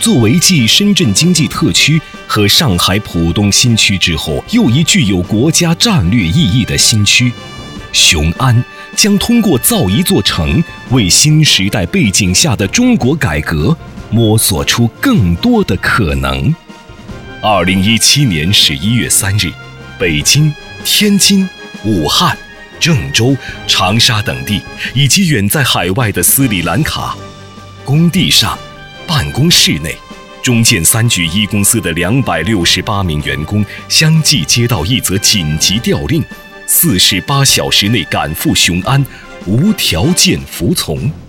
作为继深圳经济特区和上海浦东新区之后又一具有国家战略意义的新区，雄安将通过造一座城，为新时代背景下的中国改革摸索出更多的可能。2017年11月3日，北京、天津、武汉、郑州、长沙等地以及远在海外的斯里兰卡，工地上、办公室内，中建3局1公司的268名员工相继接到一则紧急调令，48小时内赶赴雄安，无条件服从。